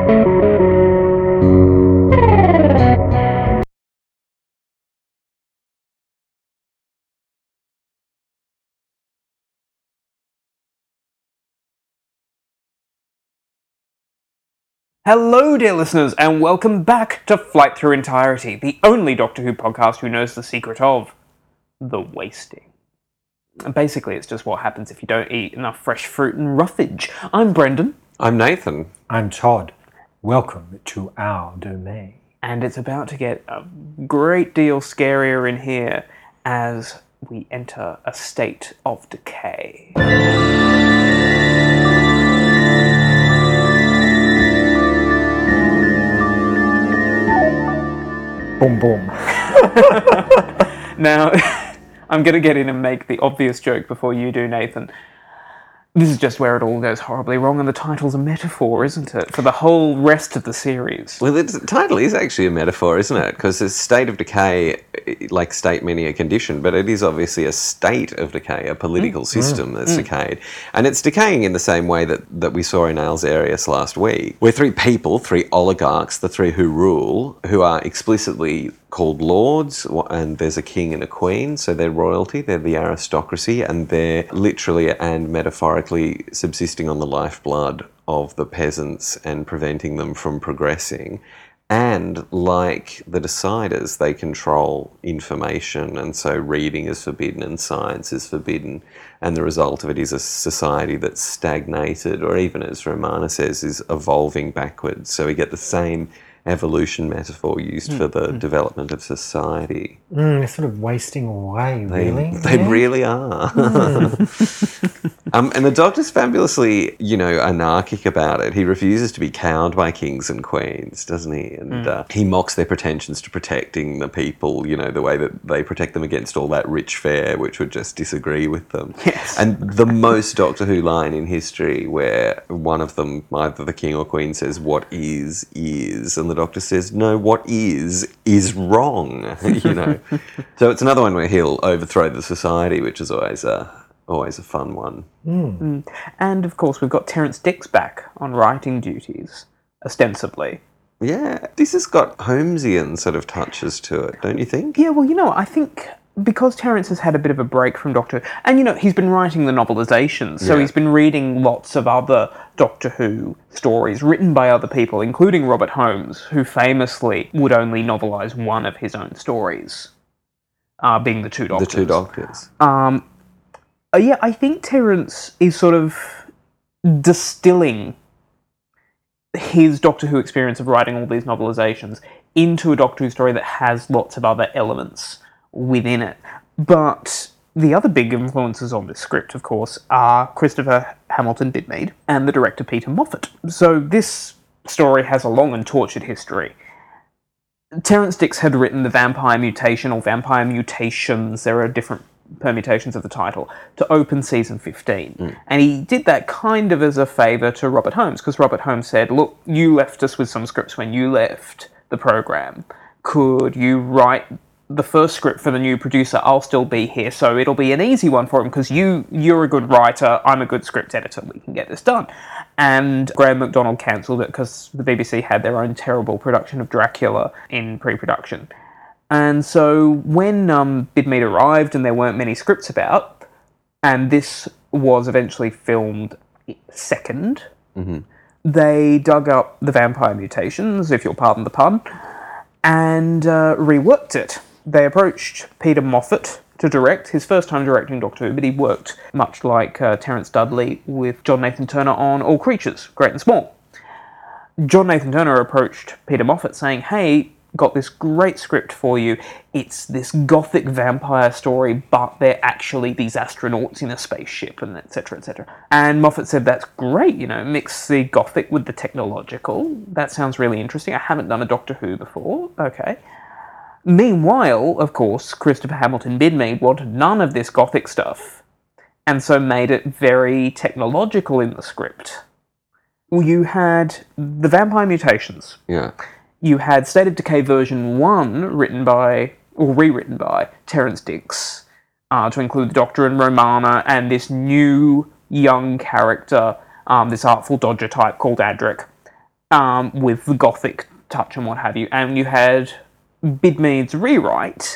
Hello, dear listeners, and welcome back to Flight Through Entirety, the only Doctor Who podcast who knows the secret of the wasting. Basically, it's just what happens if you don't eat enough fresh fruit and roughage. I'm Brendan. I'm Nathan. I'm Todd. Welcome to our domain. And it's about to get a great deal scarier in here as we enter a state of decay. Boom, boom. Now, I'm going to get in and make the obvious joke before you do, Nathan. This is just where it all goes horribly wrong, and the title's a metaphor, isn't it, for the whole rest of the series? Well, the title is actually a metaphor, isn't it? Because it's state of decay, like state meaning a condition, but it is obviously a state of decay, a political system that's decayed. And it's decaying in the same way that we saw in Ales Arius last week, where three people, three oligarchs, the three who rule, who are explicitly called lords, and there's a king and a queen, so they're royalty, they're the aristocracy, and they're literally and metaphorically subsisting on the lifeblood of the peasants and preventing them from progressing. And like the deciders, they control information, and so reading is forbidden and science is forbidden, and the result of it is a society that's stagnated, or even, as Romana says, is evolving backwards. So we get the same evolution metaphor used for the development of society. They're sort of wasting away, really. They really are. And the Doctor's fabulously, anarchic about it. He refuses to be cowed by kings and queens, doesn't he? And he mocks their pretensions to protecting the people, the way that they protect them against all that rich fare, which would just disagree with them. Yes. And the most Doctor Who line in history, where one of them, either the king or queen, says, "What is," and the Doctor says, "No, what is wrong," So it's another one where he'll overthrow the society, which is always a fun one. And, of course, we've got Terrance Dicks back on writing duties, ostensibly. Yeah, this has got Holmesian sort of touches to it, don't you think? Yeah, well, I think because Terrance has had a bit of a break from Doctor Who, and, he's been writing the novelisations, so he's been reading lots of other Doctor Who stories written by other people, including Robert Holmes, who famously would only novelise one of his own stories, being The Two Doctors. The Two Doctors. Yeah, I think Terrance is sort of distilling his Doctor Who experience of writing all these novelisations into a Doctor Who story that has lots of other elements within it. But the other big influences on this script, of course, are Christopher Hamilton Bidmead and the director Peter Moffat. So this story has a long and tortured history. Terrance Dicks had written The Vampire Mutation, or Vampire Mutations, there are different permutations of the title, to open season 15. And he did that kind of as a favour to Robert Holmes, because Robert Holmes said, "Look, you left us with some scripts when you left the program. Could you write the first script for the new producer? I'll still be here, so it'll be an easy one for him, because you're a good writer, I'm a good script editor, we can get this done." And Graham McDonald cancelled it because the BBC had their own terrible production of Dracula in pre-production. And so when Bidmead arrived and there weren't many scripts about, and this was eventually filmed second, they dug up The Vampire Mutations, if you'll pardon the pun, and reworked it. They approached Peter Moffat to direct, his first time directing Doctor Who, but he worked, much like Terence Dudley, with John Nathan Turner on All Creatures, Great and Small. John Nathan Turner approached Peter Moffat saying, "Hey, got this great script for you. It's this gothic vampire story, but they're actually these astronauts in a spaceship," and etc., etc. And Moffat said, "That's great, mix the gothic with the technological. That sounds really interesting. I haven't done a Doctor Who before. Okay." Meanwhile, of course, Christopher Hamilton Bidmead wanted none of this gothic stuff, and so made it very technological in the script. You had The Vampire Mutations. Yeah. You had State of Decay version 1 rewritten by Terrance Dicks to include the Doctor and Romana and this new young character, this artful dodger type called Adric. with the Gothic touch and what have you, and you had Bidmead's rewrite,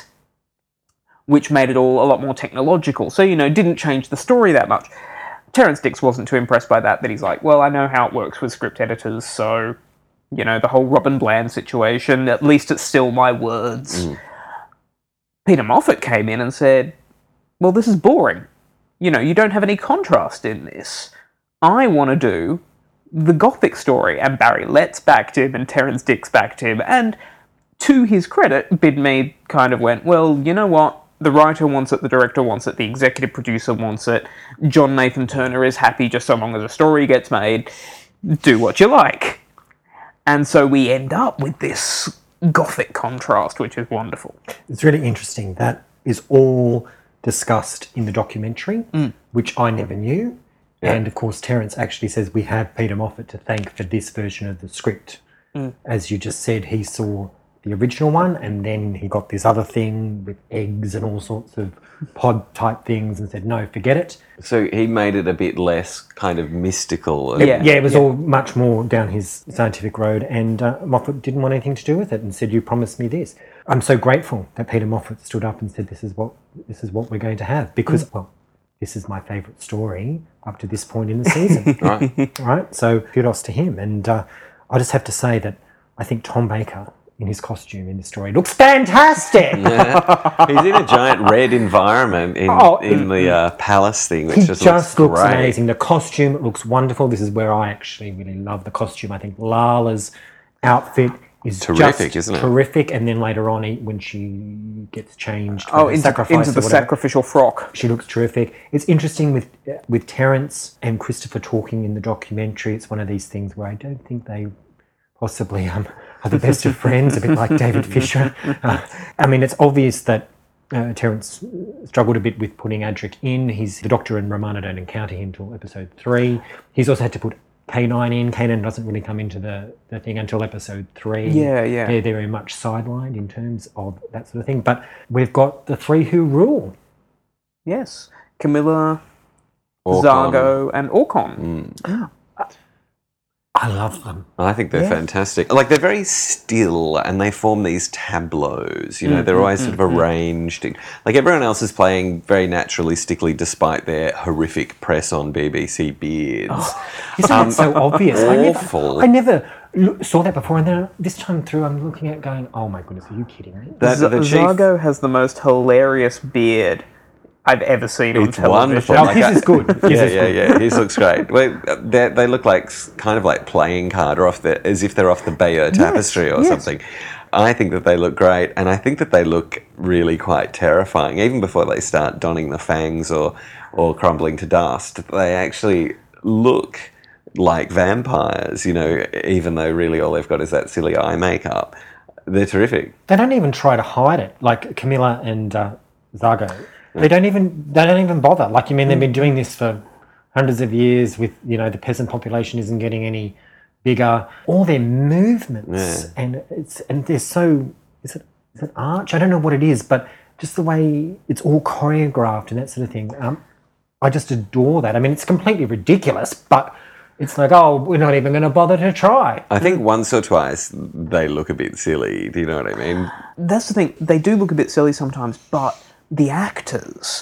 which made it all a lot more technological. So, didn't change the story that much. Terrance Dicks wasn't too impressed by that, but he's like, well, I know how it works with script editors, so, the whole Robin Bland situation, at least it's still my words. Peter Moffat came in and said, well, this is boring. You don't have any contrast in this. I want to do the Gothic story. And Barry Letts backed him, and Terrance Dicks backed him, and to his credit, Bidmead kind of went, well, you know what? The writer wants it, the director wants it, the executive producer wants it. John Nathan Turner is happy just so long as a story gets made. Do what you like. And so we end up with this Gothic contrast, which is wonderful. It's really interesting. That is all discussed in the documentary, which I never knew. Yeah. And of course, Terrance actually says we have Peter Moffat to thank for this version of the script. As you just said, he saw the original one, and then he got this other thing with eggs and all sorts of pod type things and said, no, forget it. So he made it a bit less kind of mystical. It was all much more down his scientific road, and Moffat didn't want anything to do with it and said, you promised me this. I'm so grateful that Peter Moffat stood up and said, this is what we're going to have, because, well, this is my favourite story up to this point in the season. Right? So kudos to him. And I just have to say that I think Tom Baker in his costume in the story looks fantastic. Yeah. He's in a giant red environment in the palace thing, which just looks great. Amazing. The costume looks wonderful. This is where I actually really love the costume. I think Lala's outfit is terrific, just isn't it? Terrific. And then later on, when she gets changed into the sacrificial frock, she looks terrific. It's interesting with Terrance and Christopher talking in the documentary. It's one of these things where I don't think they possibly are the best of friends, a bit like David Fisher. I mean, it's obvious that Terrance struggled a bit with putting Adric in. The Doctor and Romana don't encounter him until episode 3. He's also had to put K9 in. K9 doesn't really come into the thing until episode 3. Yeah. They're very much sidelined in terms of that sort of thing. But we've got the 3 who rule. Yes. Camilla, Orcon. Zargo, and Orcon. I love them. I think they're fantastic. Like, they're very still, and they form these tableaus. They're always sort of arranged. Like, everyone else is playing very naturalistically, despite their horrific press on BBC beards. Isn't that so obvious? Awful. I never saw that before, and then this time through, I'm looking at it going, oh my goodness, are you kidding me? Zargo has the most hilarious beard I've ever seen on television. Wonderful. Oh, his is good. Yeah. His looks great. Well, they look like kind of like playing card, or as if they're off the Bayeux Tapestry or something. I think that they look great, and I think that they look really quite terrifying, even before they start donning the fangs or crumbling to dust. They actually look like vampires, even though really all they've got is that silly eye makeup. They're terrific. They don't even try to hide it, like Camilla and Zargo. They don't even bother. Like, they've been doing this for hundreds of years with, the peasant population isn't getting any bigger. All their movements and they're so, is it arch? I don't know what it is, but just the way it's all choreographed and that sort of thing. I just adore that. I mean, it's completely ridiculous, but it's like, oh, we're not even going to bother to try. I think once or twice they look a bit silly. Do you know what I mean? That's the thing. They do look a bit silly sometimes, but the actors,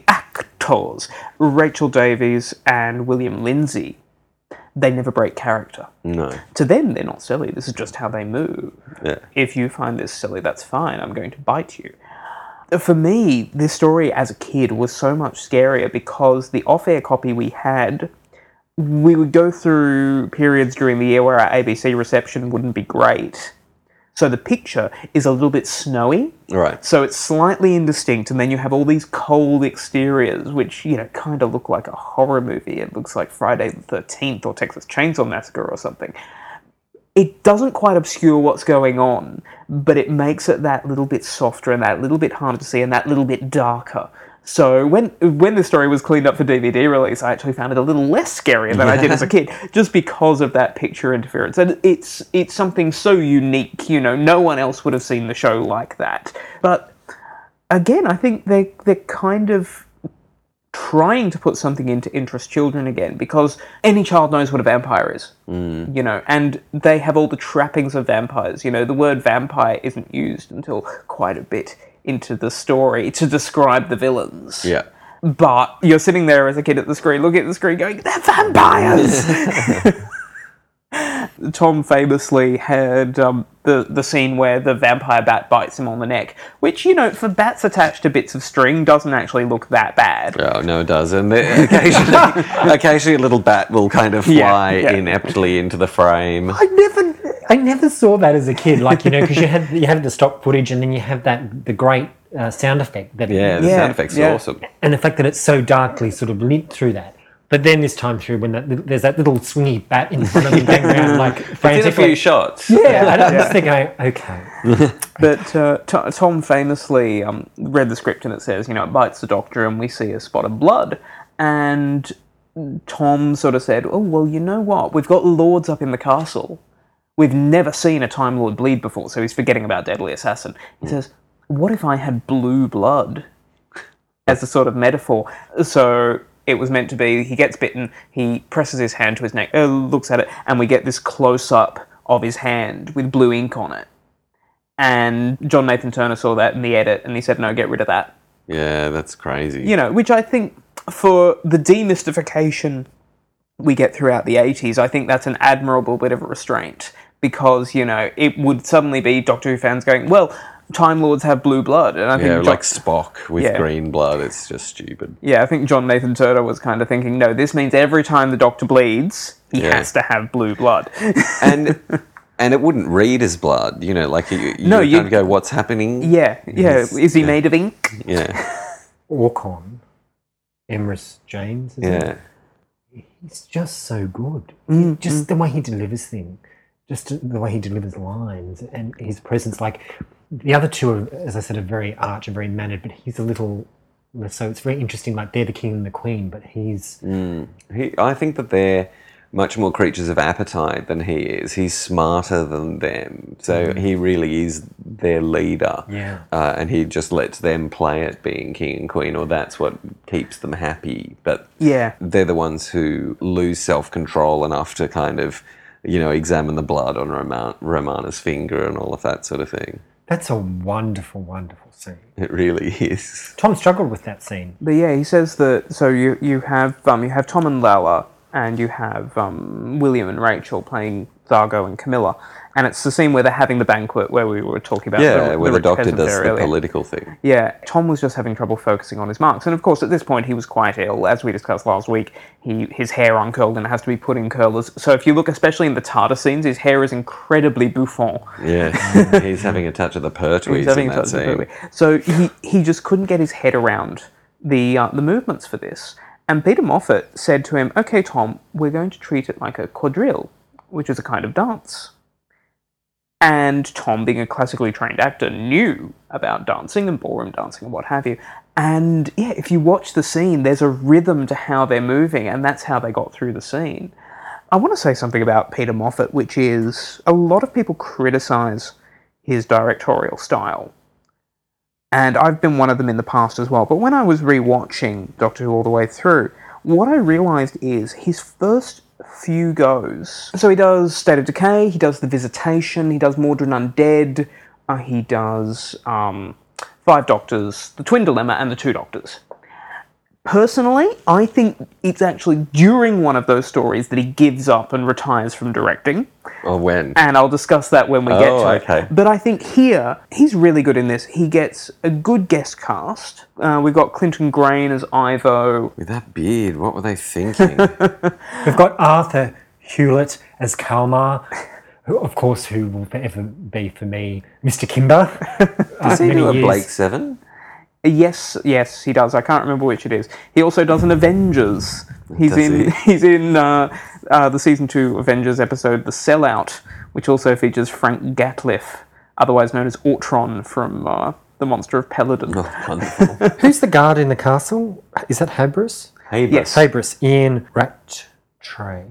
Rachel Davies and William Lindsay, they never break character. No. To them, they're not silly. This is just how they move. Yeah. If you find this silly, that's fine. I'm going to bite you. For me, this story as a kid was so much scarier because the off-air copy we had, we would go through periods during the year where our ABC reception wouldn't be great. So the picture is a little bit snowy. Right. So it's slightly indistinct, and then you have all these cold exteriors, which, kind of look like a horror movie. It looks like Friday the 13th or Texas Chainsaw Massacre or something. It doesn't quite obscure what's going on, but it makes it that little bit softer and that little bit harder to see and that little bit darker. So when the story was cleaned up for DVD release, I actually found it a little less scary than I did as a kid, just because of that picture interference. And it's something so unique, no one else would have seen the show like that. But again, I think they're kind of trying to put something in to interest children again, because any child knows what a vampire is, you know, and they have all the trappings of vampires. You know, the word vampire isn't used until quite a bit into the story to describe the villains. Yeah. But you're sitting there as a kid at the screen, looking at the screen going, they're vampires! Tom famously had the scene where the vampire bat bites him on the neck, which, you know, for bats attached to bits of string doesn't actually look that bad. Oh, no, it doesn't. Occasionally a little bat will kind of fly ineptly into the frame. I never saw that as a kid, like, you know, because you had the stock footage, and then you have the great sound effect. That Yeah, the sound effects are awesome. And the fact that it's so darkly sort of lit through that. But then this time through, when there's that little swingy bat in front of him going around like frantically. It's in a few shots. Yeah, and I'm just thinking, okay. But Tom famously read the script, and it says, you know, it bites the Doctor and we see a spot of blood. And Tom sort of said, oh, well, you know what? We've got lords up in the castle. We've never seen a Time Lord bleed before, so he's forgetting about Deadly Assassin. He says, what if I had blue blood? As a sort of metaphor. So it was meant to be, he gets bitten, he presses his hand to his neck, looks at it, and we get this close-up of his hand with blue ink on it. And John Nathan Turner saw that in the edit, and he said, no, get rid of that. Yeah, that's crazy. You know, which I think, for the demystification we get throughout the 80s, I think that's an admirable bit of a restraint. Because, you know, it would suddenly be Doctor Who fans going, well, Time Lords have blue blood. And I think like Spock with green blood. It's just stupid. Yeah, I think John Nathan Turner was kind of thinking, no, this means every time the Doctor bleeds, he has to have blue blood. And it wouldn't read as blood, you know, like you can't go, what's happening? Yeah. Is he made of ink? Yeah. Orcon, Emrys James, he's just so good. Just the way he delivers things, just the way he delivers lines, and his presence, like... The other two, are, as I said, are very arch and very mannered, but he's a little... So it's very interesting, like they're the king and the queen, but he's... I think that they're much more creatures of appetite than he is. He's smarter than them. So he really is their leader. Yeah. And he just lets them play at being king and queen, or that's what keeps them happy. But they're the ones who lose self-control enough to kind of, you know, examine the blood on Romana's finger and all of that sort of thing. That's a wonderful, wonderful scene. It really is. Tom struggled with that scene. But yeah, he says that, so you have Tom and Lalla, and you have William and Rachel playing Zargo and Camilla, and it's the scene where they're having the banquet where we were talking about where the Doctor does the earlier. political thing. Yeah, Tom was just having trouble focusing on his marks, and of course at this point he was quite ill. As we discussed last week, his hair uncurled and it has to be put in curlers. So if you look especially in the TARDIS scenes, his hair is incredibly bouffant. Yeah, he's having a touch of the Pertwee in that scene. So he just couldn't get his head around the movements for this. And Peter Moffat said to him, okay, Tom, we're going to treat it like a quadrille, which is a kind of dance. And Tom, being a classically trained actor, knew about dancing and ballroom dancing and what have you. And yeah, if you watch the scene, there's a rhythm to how they're moving, and that's how they got through the scene. I want to say something about Peter Moffat, which is a lot of people criticise his directorial style. And I've been one of them in the past as well. But when I was rewatching Doctor Who all the way through, what I realised is his first few goes. So he does State of Decay, he does The Visitation, he does Mordred Undead, he does Five Doctors, The Twin Dilemma, and The Two Doctors. Personally, I think it's actually during one of those stories that he gives up and retires from directing. Or when? And I'll discuss that when we get to it. But I think here, he's really good in this. He gets a good guest cast. We've got Clinton Grain as Ivo. With that beard, what were they thinking? We've got Arthur Hewlett as Kalmar, who will forever be for me Mr. Kimber. Does he do a Blake 7? Yes, he does. I can't remember which it is. He also does an Avengers. He's in the season 2 Avengers episode, The Sellout, which also features Frank Gatliff, otherwise known as Ortron from The Monster of Peladon. Oh, wonderful. Who's the guard in the castle? Is that Habris? Yes. Habris, Ian Rattray.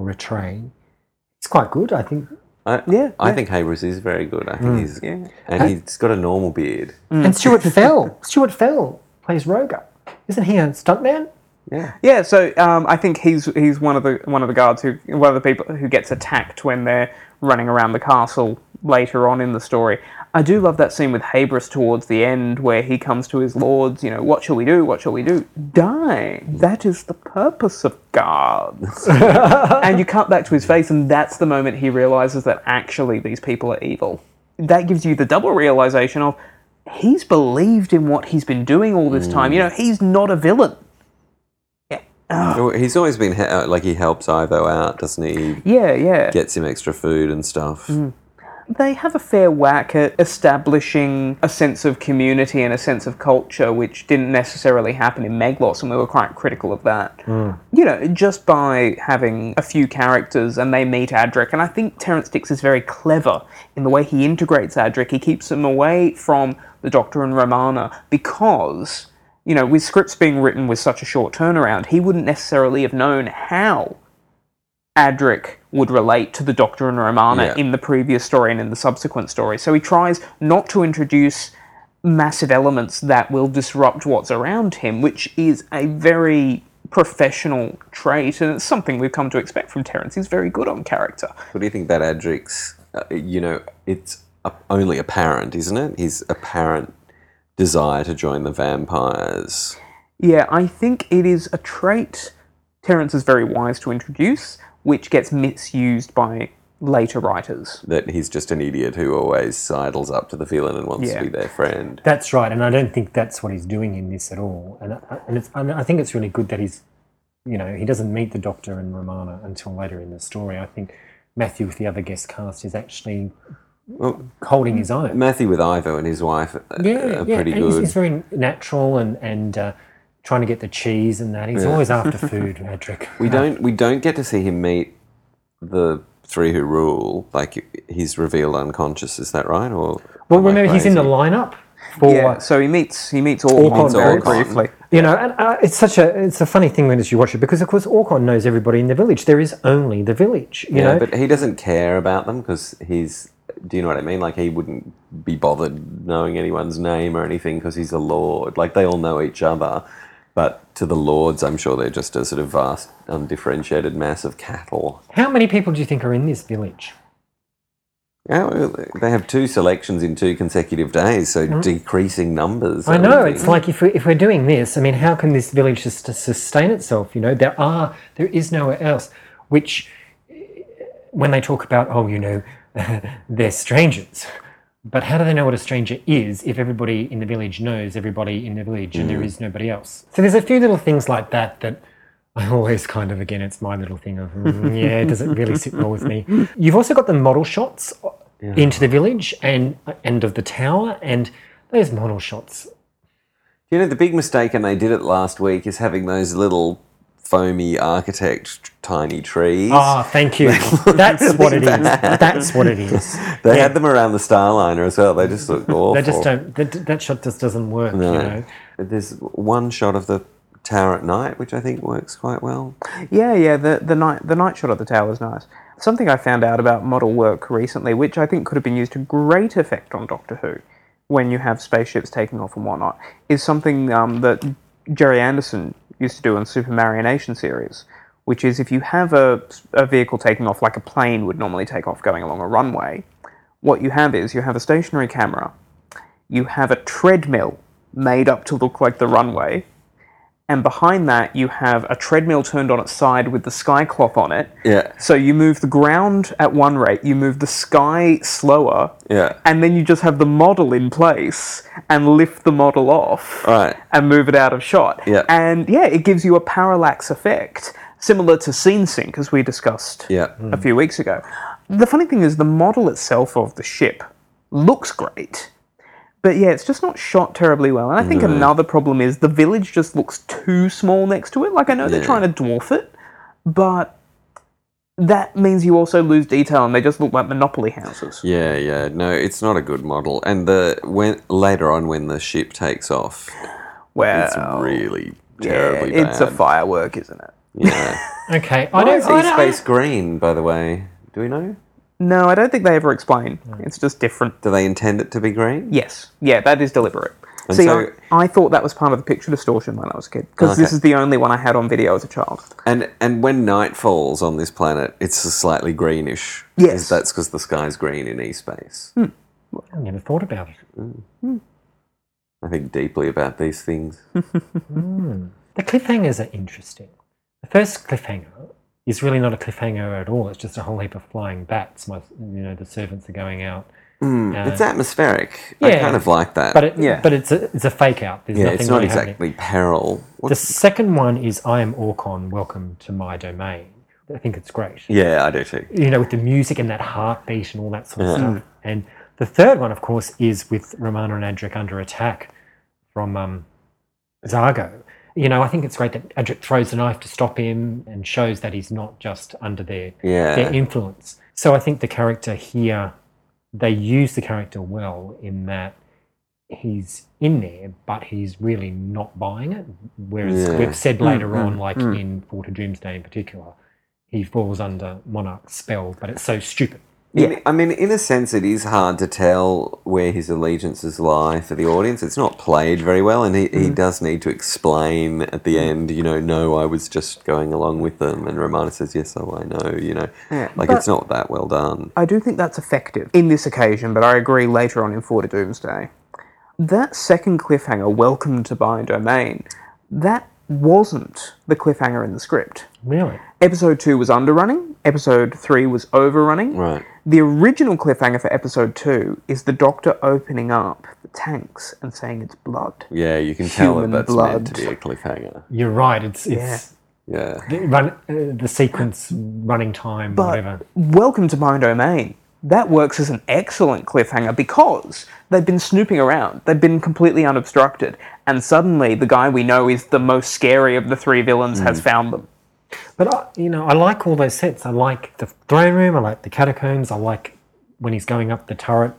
It's quite good, I think. I think Habris is very good. I think and he's got a normal beard. And Stuart Fell. Stuart Fell plays Roger. Isn't he a stuntman? Yeah. Yeah, so I think he's one of the guards one of the people who gets attacked when they're running around the castle later on in the story. I do love that scene with Habris towards the end where he comes to his lords, what shall we do? What shall we do? Die. That is the purpose of guards. And you cut back to his face and that's the moment he realises that actually these people are evil. That gives you the double realisation of he's believed in what he's been doing all this time. He's not a villain. He's always been he helps Ivo out, doesn't he? Yeah. Gets him extra food and stuff. They have a fair whack at establishing a sense of community and a sense of culture, which didn't necessarily happen in Meglos, and we were quite critical of that. Just by having a few characters and they meet Adric, and I think Terrance Dicks is very clever in the way he integrates Adric. He keeps him away from the Doctor and Romana because, with scripts being written with such a short turnaround, he wouldn't necessarily have known how Adric would relate to the Doctor and Romana in the previous story and in the subsequent story. So he tries not to introduce massive elements that will disrupt what's around him, which is a very professional trait, and it's something we've come to expect from Terrance. He's very good on character. What do you think about Adric's, it's only apparent, isn't it? His apparent desire to join the vampires. Yeah, I think it is a trait Terrance is very wise to introduce, which gets misused by later writers. That he's just an idiot who always sidles up to the villain and wants to be their friend. That's right, and I don't think that's what he's doing in this at all. And I think it's really good that he's, he doesn't meet the Doctor and Romana until later in the story. I think Matthew with the other guest cast is actually holding his own. Matthew with Ivo and his wife are pretty good. He's very natural and trying to get the cheese and that. He's always after food, Adric. We don't get to see him meet the three who rule. Like, he's revealed unconscious. Is that right? Or remember he's in the lineup for. So he meets Orcon very briefly. And it's a funny thing as you watch it, because of course Orcon knows everybody in the village. There is only the village. You know, but he doesn't care about them because he's. Do you know what I mean? Like, he wouldn't be bothered knowing anyone's name or anything because he's a lord. Like, they all know each other. But to the lords, I'm sure they're just a sort of vast, undifferentiated mass of cattle. How many people do you think are in this village? Yeah, well, they have 2 selections in 2 consecutive days, so decreasing numbers. I know. It's like if we're doing this, I mean, how can this village just sustain itself? There is nowhere else. Which, when they talk about, they're strangers. But how do they know what a stranger is if everybody in the village knows everybody in the village and there is nobody else? So there's a few little things like that I always kind of, again, it's my little thing of, does it really sit well with me? You've also got the model shots into the village and of the tower, and those model shots. The big mistake, and they did it last week, is having those little foamy architect tiny trees. Oh, thank you. That's really what it is. That's what it is. They had them around the Starliner as well. They just look awful. They just don't. That shot just doesn't work. No. There's one shot of the tower at night, which I think works quite well. Yeah. The night shot of the tower is nice. Something I found out about model work recently, which I think could have been used to great effect on Doctor Who, when you have spaceships taking off and whatnot, is something that Jerry Anderson used to do on Super Marionation series, which is if you have a vehicle taking off like a plane would normally take off going along a runway, what you have is you have a stationary camera, you have a treadmill made up to look like the runway, and behind that you have a treadmill turned on its side with the sky cloth on it. Yeah. So you move the ground at one rate, you move the sky slower, and then you just have the model in place and lift the model off and move it out of shot. Yeah. And it gives you a parallax effect, similar to scene sync, as we discussed a few weeks ago. The funny thing is the model itself of the ship looks great. But it's just not shot terribly well. And I think another problem is the village just looks too small next to it. Like, I know they're trying to dwarf it, but that means you also lose detail and they just look like Monopoly houses. Yeah. No, it's not a good model. And later on when the ship takes off, it's really terribly bad. It's a firework, isn't it? Yeah. Okay. I don't see space green, by the way. Do we know? No, I don't think they ever explain. It's just different. Do they intend it to be green? Yes. Yeah, that is deliberate. And See, so, I thought that was part of the picture distortion when I was a kid, because this Okay. is the only one I had on video as a child. and when night falls on this planet, it's a slightly greenish. Yes. That's because the sky's green in E-space. I never thought about it. I think deeply about these things. The cliffhangers are interesting. The first cliffhanger is really not a cliffhanger at all. It's just a whole heap of flying bats. The servants are going out. It's atmospheric. I yeah. kind of like that. But it's a fake out. There's nothing it's not really happening. exactly peril. The second one is I Am Orcon, Welcome to My Domain. I think it's great. Yeah, I do too. With the music and that heartbeat and all that sort of stuff. And the third one, of course, is with Romana and Adric under attack from Zargo. I think it's great that Adric throws a knife to stop him and shows that he's not just under their influence. So I think the character here, they use the character well in that he's in there, but he's really not buying it. Whereas we've said later on, like in Fort of Doomsday in particular, he falls under Monarch's spell, but it's so stupid. I mean, in a sense, it is hard to tell where his allegiances lie for the audience. It's not played very well, and he does need to explain at the end, no, I was just going along with them. And Romana says, yes, oh, I know, it's not that well done. I do think that's effective in this occasion, but I agree later on in Fort of Doomsday. That second cliffhanger, Welcome to My Domain, that wasn't the cliffhanger in the script. Really? Episode 2 was underrunning, Episode 3 was overrunning. Right. The original cliffhanger for Episode 2 is the Doctor opening up the tanks and saying it's blood. Yeah, you can tell that Human that's blood. meant to be a cliffhanger. You're right. It's Yeah. the sequence, running time, But whatever. Welcome to My Domain, that works as an excellent cliffhanger because they've been snooping around. They've been completely unobstructed. And suddenly the guy we know is the most scary of the three villains has found them. But I like all those sets. I like the throne room. I like the catacombs. I like when he's going up the turret.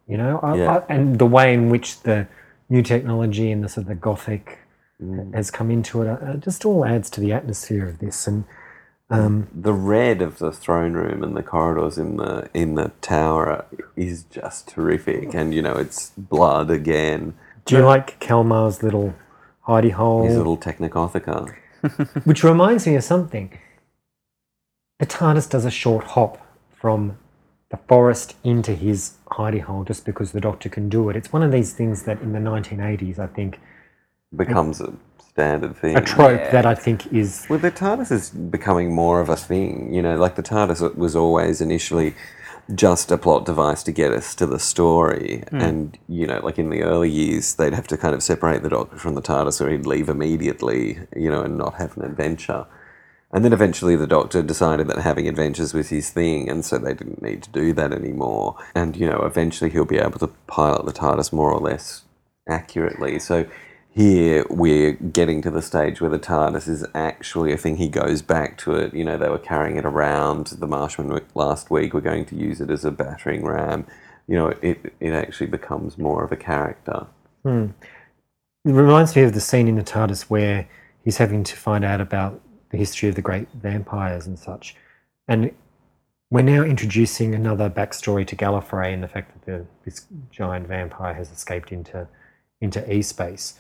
And the way in which the new technology and the sort of the gothic has come into it. It just all adds to the atmosphere of this. And the red of the throne room and the corridors in the tower is just terrific. And it's blood again. Do you like Kalmar's little hidey hole? His little Technogothica. Which reminds me of something. The TARDIS does a short hop from the forest into his hidey hole just because the Doctor can do it. It's one of these things that in the 1980s, I think, Becomes a standard thing. a trope that I think is... Well, the TARDIS is becoming more of a thing. Like the TARDIS was always initially just a plot device to get us to the story. And, like in the early years, they'd have to kind of separate the Doctor from the TARDIS or he'd leave immediately, and not have an adventure. And then eventually the Doctor decided that having adventures was his thing, and so they didn't need to do that anymore. And, eventually he'll be able to pilot the TARDIS more or less accurately. So here we're getting to the stage where the TARDIS is actually a thing. He goes back to it. They were carrying it around. The Marshmen last week were going to use it as a battering ram. It actually becomes more of a character. It reminds me of the scene in the TARDIS where he's having to find out about the history of the great vampires and such. And we're now introducing another backstory to Gallifrey and the fact that this giant vampire has escaped into E-space.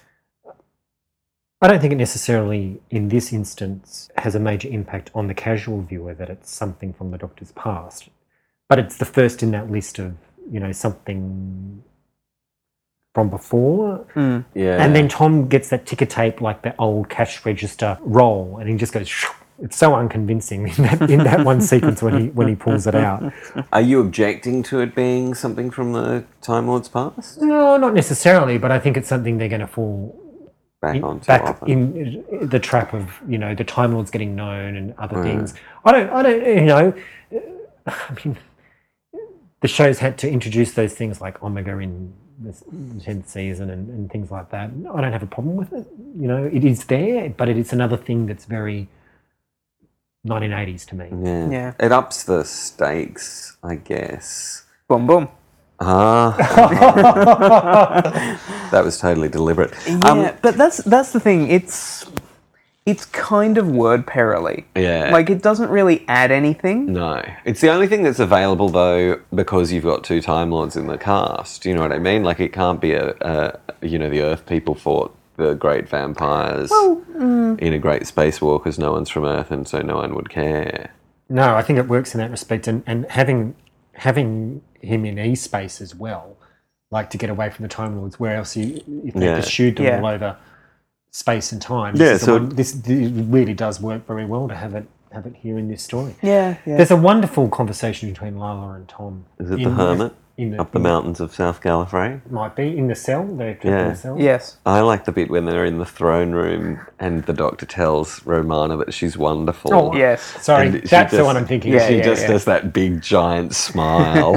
I don't think it necessarily, in this instance, has a major impact on the casual viewer that it's something from the Doctor's past. But it's the first in that list of, something from before. Yeah. And then Tom gets that ticker tape, like the old cash register roll, and he just goes, shoo. It's so unconvincing in that one sequence when he pulls it out. Are you objecting to it being something from the Time Lord's past? No, not necessarily, but I think it's something they're going to fall Back on too back often. in the trap of the Time Lords getting known and other things. I don't. I mean, the show's had to introduce those things like Omega in the 10th season and things like that. I don't have a problem with it. It is there, but it is another thing that's very 1980s to me. Yeah. It ups the stakes, I guess. Boom, boom. That was totally deliberate. Yeah, but that's the thing. it's kind of word parody. Yeah. Like, it doesn't really add anything. No. It's the only thing that's available, though, because you've got two Time Lords in the cast. You know what I mean? Like, it can't be the Earth people fought the great vampires in a great spacewar because no one's from Earth and so no one would care. No, I think it works in that respect, and having him in E-space as well, like to get away from the Time Lords, where else if they pursued them all over space and time. This really does work very well to have it here in this story. Yeah. There's a wonderful conversation between Lala and Tom. Is it the hermit up the mountains of South Gallifrey? Might be in the cell. They're kept in the cell. Yes. I like the bit when they're in the throne room and the Doctor tells Romana that she's wonderful. Oh, Yes. Sorry, And that's the one I'm thinking. Yeah, She just does that big giant smile.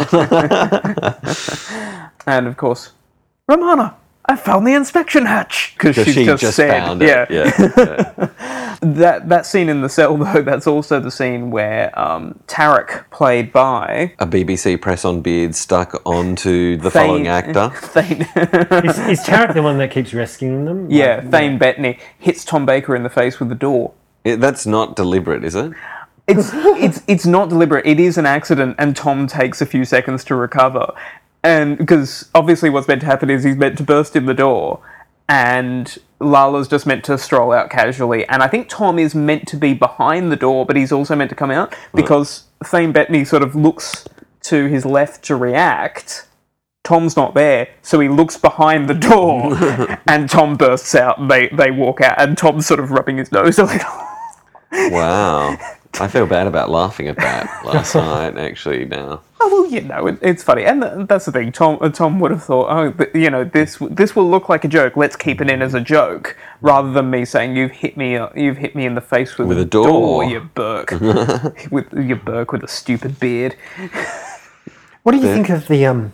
And of course, Romana, I found the inspection hatch because Because she she just said, found it. Yeah. That scene in the cell though, that's also the scene where Tarek, played by A BBC press-on beard stuck onto the following actor. Thane, Is Tarek the one that keeps rescuing them? Thane Bettany hits Tom Baker in the face with the door. That's not deliberate, is it? It's not deliberate. It is an accident, and Tom takes a few seconds to recover. And because obviously what's meant to happen is he's meant to burst in the door, and Lala's just meant to stroll out casually. And I think Tom is meant to be behind the door, but he's also meant to come out because Thane Bettany sort of looks to his left to react. Tom's not there, so he looks behind the door, and Tom bursts out, and they walk out, and Tom's sort of rubbing his nose a little. Wow. I feel bad about laughing at that last night, actually, now. Oh, well, it's funny, and that's the thing. Tom would have thought, this will look like a joke. Let's keep it in as a joke, rather than me saying, "You've hit me in the face with a door, you Burke, with your Burke with a stupid beard." What do you think of the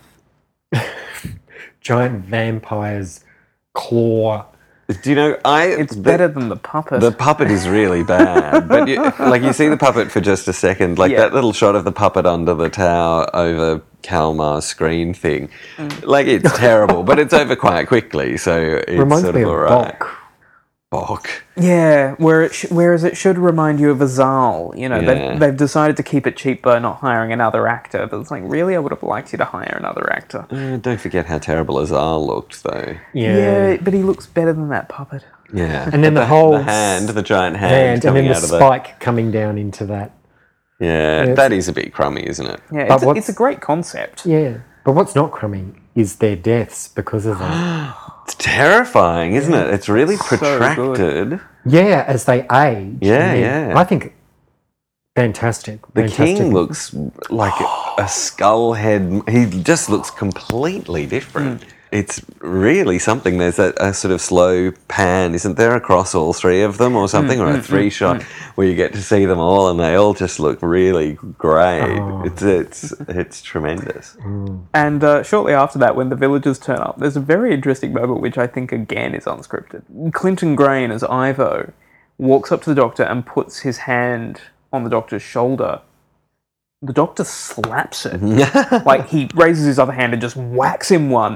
giant vampire's claw? Do you know, It's better than the puppet. The puppet is really bad, but you see the puppet for just a second, that little shot of the puppet under the tower over Kalmar's screen thing, it's terrible, but it's over quite quickly, so it's Reminds sort me of of alright. Bok. Bok. Yeah, whereas it should remind you of Azal. They've decided to keep it cheap by not hiring another actor. But it's like, really, I would have liked you to hire another actor. Don't forget how terrible Azal looked, though. Yeah, but he looks better than that puppet. Yeah. And then But the whole the giant hand and then coming the out of spike coming down into that. Yeah, that is a bit crummy, isn't it? Yeah, But it's a great concept. Yeah, but what's not crummy is their deaths because of that. It's terrifying, isn't it? It's really So protracted. Yeah, as they age. Yeah, and then- yeah. I think fantastic. The fantastic. king looks like a skull head. He just looks completely different. It's really something. There's a sort of slow pan, isn't there, across all three of them or something, or a three-shot where you get to see them all and they all just look really great. Oh. It's tremendous. And shortly after that, when the villagers turn up, there's a very interesting moment which I think, again, is unscripted. Clinton Grain, as Ivo, walks up to the Doctor and puts his hand on the Doctor's shoulder. The Doctor slaps it. He raises his other hand and just whacks him one.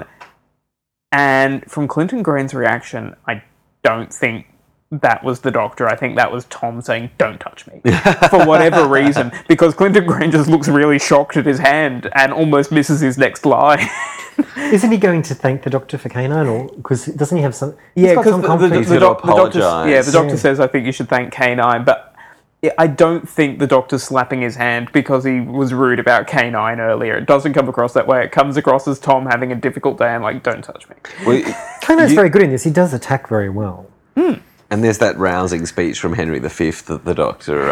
And from Clinton Grain's reaction, I don't think that was the Doctor. I think that was Tom saying, "Don't touch me," for whatever reason. Because Clinton Grain just looks really shocked at his hand and almost misses his next line. Isn't he going to thank the Doctor for Canine, or because doesn't he have some? Yeah, because He's gonna apologise. the Doctor says, "I think you should thank K9," but I don't think the Doctor's slapping his hand because he was rude about K9 earlier. It doesn't come across that way. It comes across as Tom having a difficult day and like, "Don't touch me." Well, Canine's very good in this. He does attack very well. and there's that rousing speech from Henry V that the Doctor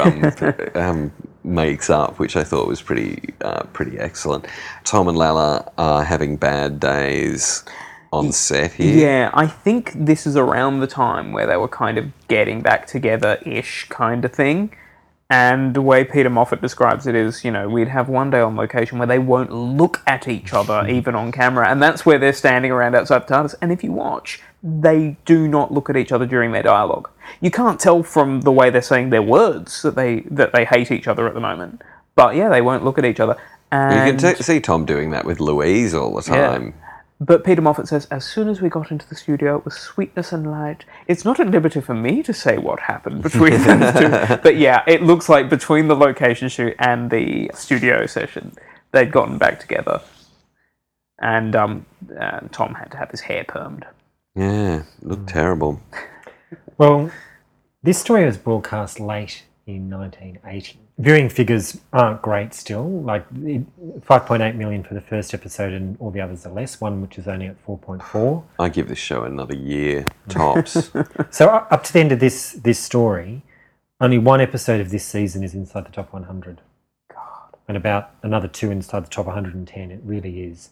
makes up, which I thought was pretty excellent. Tom and Lala are having bad days on set here. Yeah, I think this is around the time where they were kind of getting back together-ish kind of thing. And the way Peter Moffat describes it is, we'd have one day on location where they won't look at each other, even on camera. And that's where they're standing around outside the TARDIS. And if you watch, they do not look at each other during their dialogue. You can't tell from the way they're saying their words that they hate each other at the moment. But yeah, they won't look at each other. And You can see Tom doing that with Louise all the time. But Peter Moffat says, as soon as we got into the studio, it was sweetness and light. It's not at liberty for me to say what happened between those two. But yeah, it looks like between the location shoot and the studio session, they'd gotten back together. And Tom had to have his hair permed. Yeah, looked terrible. Well, this story was broadcast late in 1980. Viewing figures aren't great still, like 5.8 million for the first episode and all the others are less, one which is only at 4.4. I give this show another year, tops. So up to the end of this story, only one episode of this season is inside the top 100. God. And about another 2 inside the top 110. It really is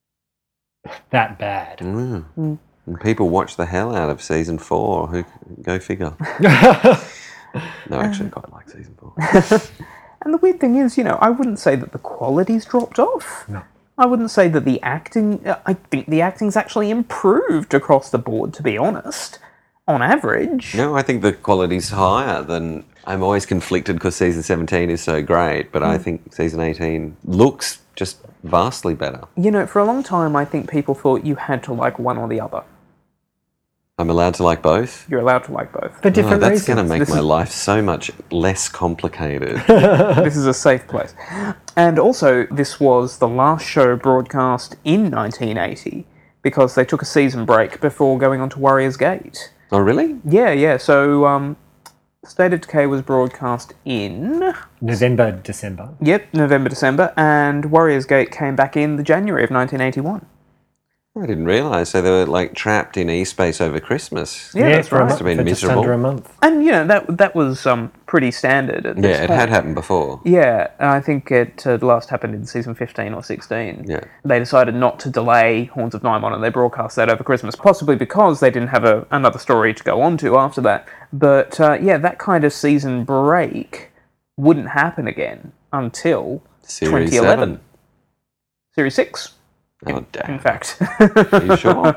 that bad. And people watch the hell out of season 4. Who go figure? No, actually, I quite like season 4. And the weird thing is, I wouldn't say that the quality's dropped off. No. I wouldn't say that the acting... I think the acting's actually improved across the board, to be honest, on average. No, I think the quality's higher than... I'm always conflicted because season 17 is so great, but I think season 18 looks just vastly better. For a long time, I think people thought you had to like one or the other. I'm allowed to like both? You're allowed to like both. For different that's reasons. going to make my life so much less complicated. This is a safe place. And also, this was the last show broadcast in 1980 because they took a season break before going on to Warriors Gate. Oh, really? Yeah. So, State of Decay was broadcast in... November, December. Yep, November, December. And Warriors Gate came back in the January of 1981. I didn't realise. So they were like trapped in E-space over Christmas. Yeah, that's for a right. month, Must have been for just miserable. under a month. And, that was pretty standard at this Yeah, it point. had happened before. Yeah, I think it last happened in season 15 or 16. Yeah. They decided not to delay Horns of Nimon and they broadcast that over Christmas, possibly because they didn't have another story to go on to after that. But, that kind of season break wouldn't happen again until Series 2011. 7. Series 6, Oh, in damn. fact. Are you sure?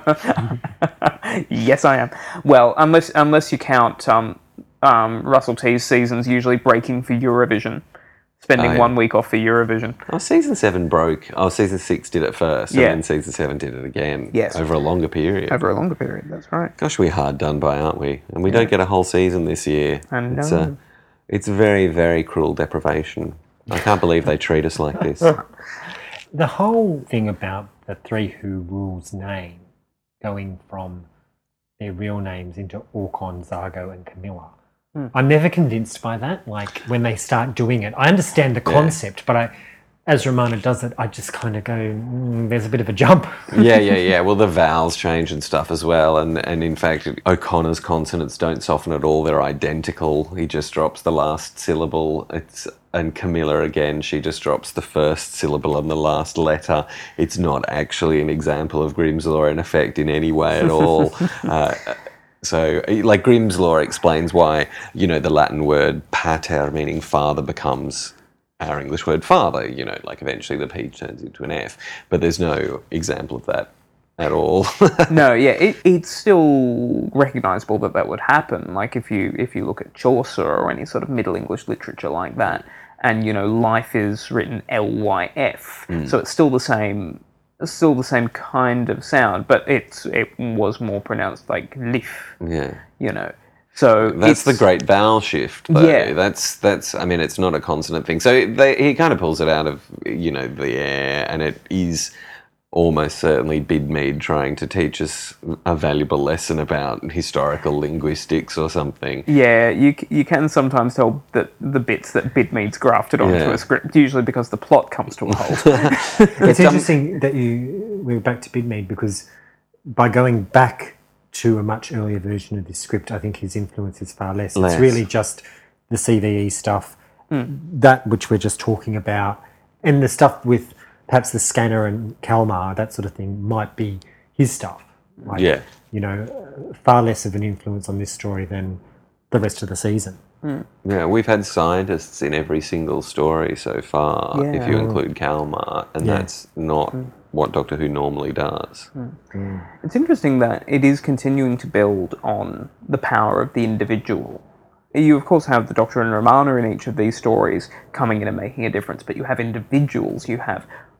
Yes, I am. Well, unless you count Russell T's seasons usually breaking for Eurovision, spending Oh, yeah. 1 week off for Eurovision. Oh, season 7 broke. Oh, season 6 did it first, Yeah. and then season 7 did it again. Yes. Over a longer period. Over a longer period, that's right. Gosh, we're hard done by, aren't we? And we don't get a whole season this year. I know. It's very, very cruel deprivation. I can't believe they treat us like this. The whole thing about the Three Who Rules name going from their real names into Orkon, Zargo and Camilla. I'm never convinced by that, like when they start doing it. I understand the concept, but as Romana does it, I just kind of go, there's a bit of a jump. Yeah. Well, the vowels change and stuff as well. And in fact, O'Connor's consonants don't soften at all. They're identical. He just drops the last syllable. And Camilla, again, she just drops the first syllable and the last letter. It's not actually an example of Grimm's Law in effect in any way at all. So, like, Grimm's Law explains why, the Latin word pater, meaning father, becomes our English word father. Like, eventually the P turns into an F. But there's no example of that at all. No, yeah, it's still recognisable that would happen. Like, if you look at Chaucer or any sort of Middle English literature like that, and, life is written Lyf, so it's still the same kind of sound, but it was more pronounced like lif. Yeah. So That's the great vowel shift, though. Yeah. That's. I mean, it's not a consonant thing. So he kind of pulls it out of the air, and it is almost certainly Bidmead trying to teach us a valuable lesson about historical linguistics or something. Yeah, you can sometimes tell that the bits that Bidmead's grafted onto Yeah. a script, usually because the plot comes to a halt. It's interesting that we're back to Bidmead because by going back to a much earlier version of this script, I think his influence is far less. It's really just the CVE stuff, that which we're just talking about, and the stuff with perhaps the Scanner and Kalmar, that sort of thing, might be his stuff. Like, Yeah. far less of an influence on this story than the rest of the season. Yeah, we've had scientists in every single story so far, if you include Kalmar, and that's not what Doctor Who normally does. It's interesting that it is continuing to build on the power of the individual. You, of course, have the Doctor and Romana in each of these stories coming in and making a difference, but you have individuals. You have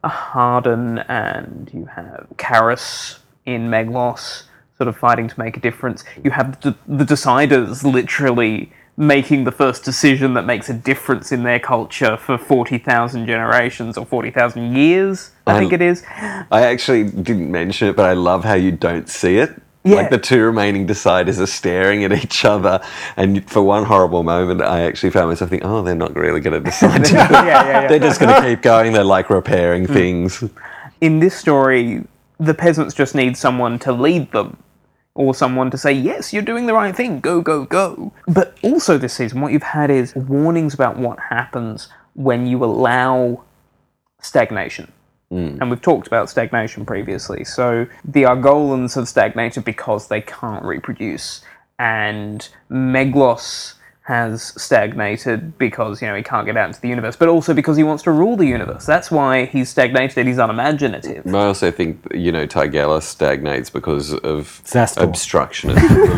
Harden and you have Karis in Meglos sort of fighting to make a difference. You have the Deciders literally making the first decision that makes a difference in their culture for 40,000 generations or 40,000 years, I think it is. I actually didn't mention it, but I love how you don't see it. Yeah. Like the two remaining Deciders are staring at each other, and for one horrible moment, I actually found myself thinking, "Oh, they're not really going to decide. Yeah. They're just going to keep going. They're like repairing things." In this story, the peasants just need someone to lead them, or someone to say, "Yes, you're doing the right thing. Go, go, go." But also this season, what you've had is warnings about what happens when you allow stagnation. And we've talked about stagnation previously. So the Argolans have stagnated because they can't reproduce. And Meglos has stagnated because, he can't get out into the universe, but also because he wants to rule the universe. That's why he's stagnated and he's unimaginative. I also think, Tigella stagnates because of Zastor. obstructionist.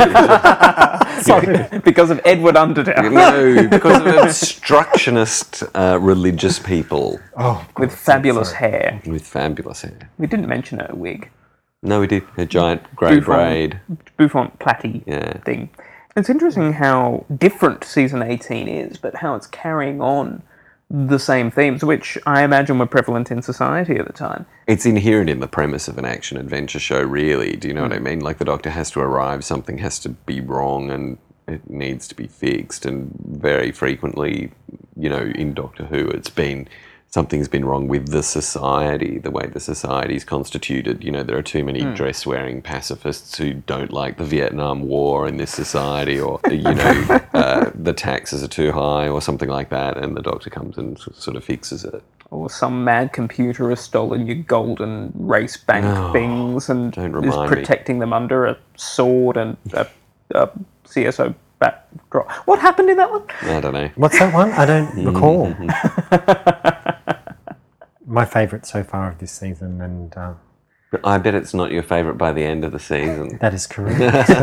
Because of Edward Underdown. No, because of obstructionist religious people Oh, With fabulous hair. with fabulous hair. We didn't mention her wig. No, we did. A giant grey Bouffant. braid. Bouffant plaity Yeah. thing. It's interesting how different season 18 is, but how it's carrying on the same themes, which I imagine were prevalent in society at the time. It's inherent in the premise of an action-adventure show, really. Do you know what I mean? Like, the Doctor has to arrive, something has to be wrong, and it needs to be fixed. And very frequently, in Doctor Who, something's been wrong with the society, the way the society's constituted. There are too many dress-wearing pacifists who don't like the Vietnam War in this society, or, the taxes are too high or something like that, and the Doctor comes and sort of fixes it. Or some mad computer has stolen your golden race bank things and don't is remind me. protecting them under a sword and a CSO backdrop. What happened in that one? I don't know. what's that one? I don't recall. My favourite so far of this season, and I bet it's not your favourite by the end of the season. that is correct.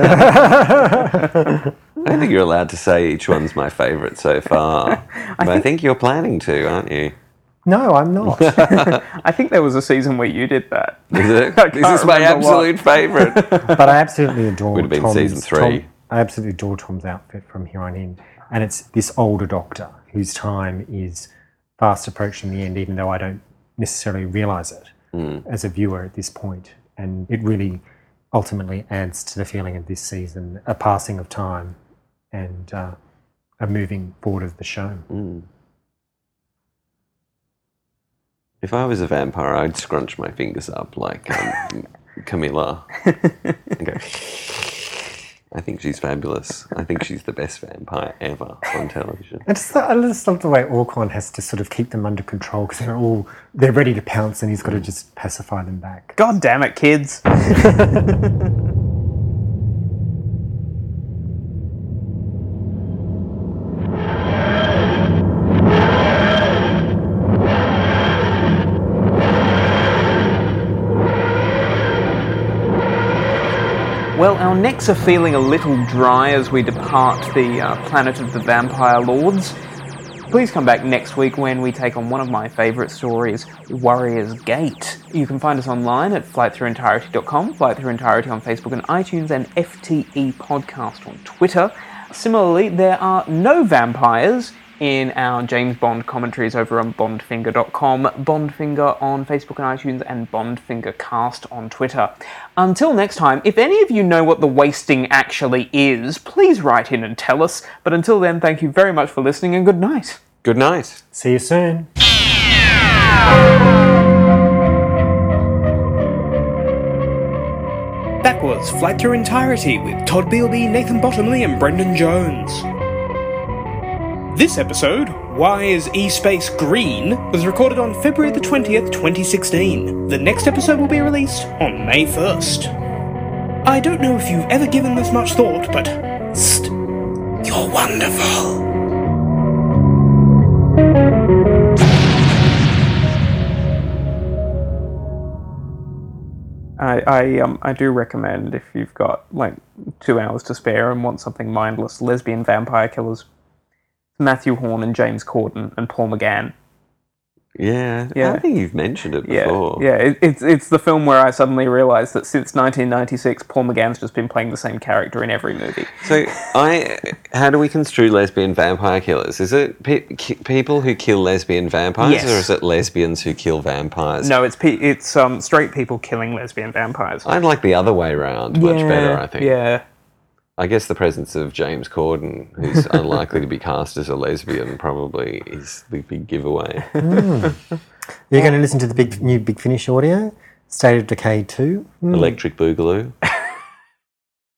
I don't think you're allowed to say each one's my favourite so far. But I think you're planning to, aren't you? No, I'm not. I think there was a season where you did that. Is it? I This can't is my remember what. absolute favourite. But I absolutely adore Would have been Tom's, season 3. I absolutely adore Tom's outfit from here on in. And it's this older Doctor whose time is fast approaching the end, even though I don't necessarily realise it as a viewer at this point. And it really ultimately adds to the feeling of this season, a passing of time and a moving forward of the show. If I was a vampire, I'd scrunch my fingers up like Camilla and go, I think she's fabulous. I think she's the best vampire ever on television. I just love the way Orquan has to sort of keep them under control because they're ready to pounce and he's got to just pacify them back. God damn it, kids. Well, our necks are feeling a little dry as we depart the planet of the Vampire Lords. Please come back next week when we take on one of my favourite stories, Warrior's Gate. You can find us online at flightthroughentirety.com, Flight Through Entirety on Facebook and iTunes, and FTE Podcast on Twitter. Similarly, there are no vampires in our James Bond commentaries over on bondfinger.com, Bondfinger on Facebook and iTunes, and BondfingerCast on Twitter. Until next time, if any of you know what the wasting actually is, please write in and tell us. But until then, thank you very much for listening and good night. Good night. See you soon. That was Flight Through Entirety with Todd Bealby, Nathan Bottomley, and Brendan Jones. This episode, Why is E-Space Green?, was recorded on February the 20th, 2016. The next episode will be released on May 1st. I don't know if you've ever given this much thought, but you're wonderful. I do recommend, if you've got like 2 hours to spare and want something mindless, Lesbian Vampire Killers. Matthew Horn and James Corden and Paul McGann. Yeah, Yeah. I think you've mentioned it Yeah, before. yeah. It's the film where I suddenly realised that since 1996, Paul McGann's just been playing the same character in every movie. So, how do we construe lesbian vampire killers? Is it people who kill lesbian vampires, Yes. or is it lesbians who kill vampires? No, it's straight people killing lesbian vampires. I like the other way around much better, I think. Yeah. I guess the presence of James Corden, who's unlikely to be cast as a lesbian, probably is the big giveaway. You're going to listen to the new Big Finish audio, State of Decay 2. Electric Boogaloo.